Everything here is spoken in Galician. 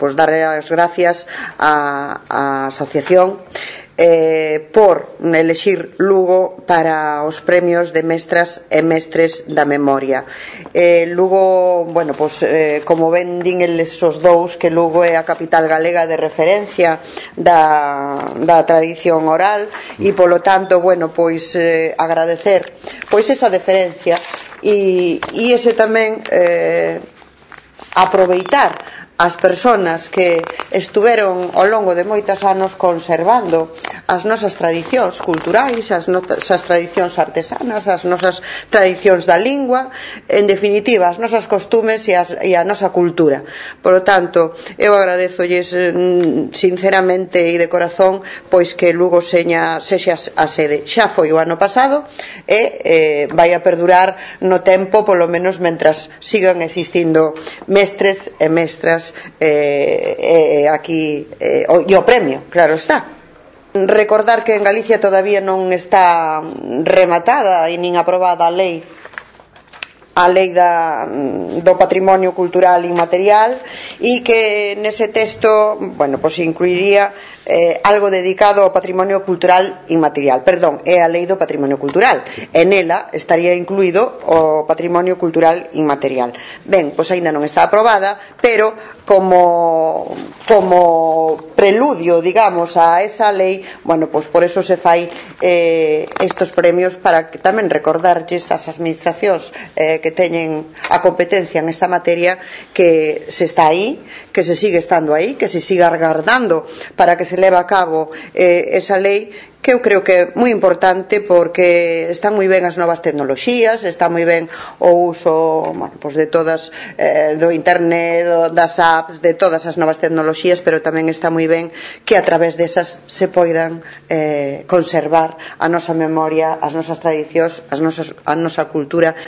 pois dar as gracias á asociación por elexir Lugo para os premios de mestras e mestres da memoria. Lugo, bueno, pois, como ben din eles os dous, que Lugo é a capital galega de referencia da tradición oral e, polo tanto, bueno, pois agradecer pois esa deferencia e ese tamén aproveitar as persoas que estuveron ao longo de moitos anos conservando as nosas tradicións culturais, as nosas tradicións artesanas, as nosas tradicións da lingua, en definitiva, as nosas costumes e a nosa cultura. Por lo tanto, eu agradezolles sinceramente e de corazón pois que Lugo sexa a sede. Xa foi o ano pasado e vai a perdurar no tempo, polo menos mentras sigan existindo mestres e mestras aquí e o premio, claro está. Recordar que en Galicia todavía non está rematada e nin aprobada a lei do patrimonio cultural inmaterial e que nese texto, bueno, pois incluiría algo dedicado ao patrimonio cultural inmaterial, perdón, é a lei do patrimonio cultural, e nela estaría incluído o patrimonio cultural inmaterial. Ben, pois aínda non está aprobada, pero como preludio, digamos, a esa lei, bueno, pois por eso se fai estos premios para que tamén recordarlles as administracións que teñen a competencia en esta materia que se está aí, que se sigue estando aí, que se siga agardando para que se leve a cabo esa lei, que eu creo que é moi importante porque están moi ben as novas tecnoloxías, está moi ben o uso, bueno, pois de todas do internet, das apps, de todas as novas tecnoloxías, pero tamén está moi ben que a través desas se poidan conservar a nosa memoria, as nosas tradicións, a nosa cultura